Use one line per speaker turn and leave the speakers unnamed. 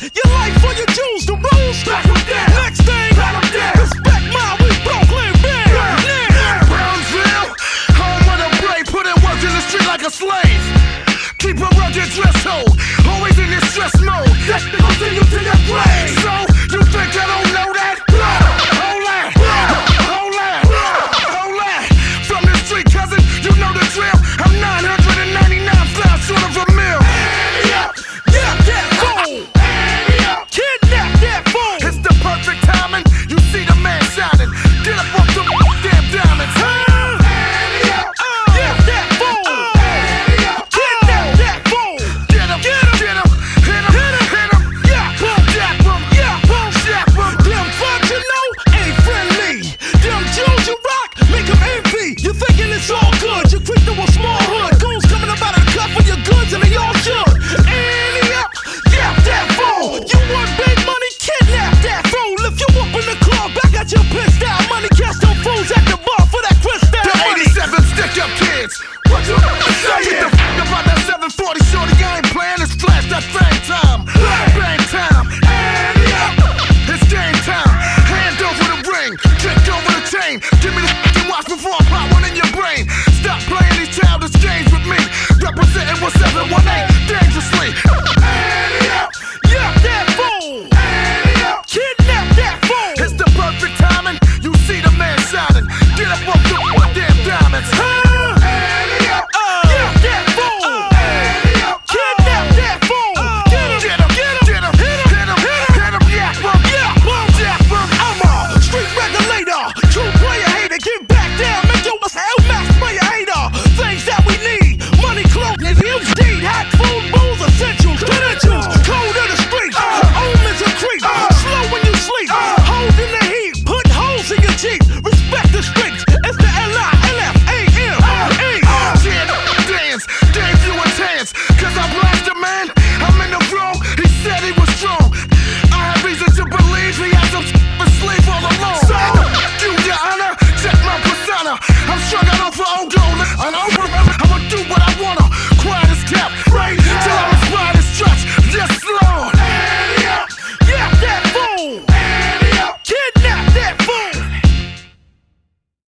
Your life for your jewels, the rules.
Back them down.
Next thing,
Back them down.
respect my we Brooklyn, man.
Brownsville, home of the brave, put in work in the street like a slave. Keep a rugged dress code, always in this stress mode. That's to continue to your grave. So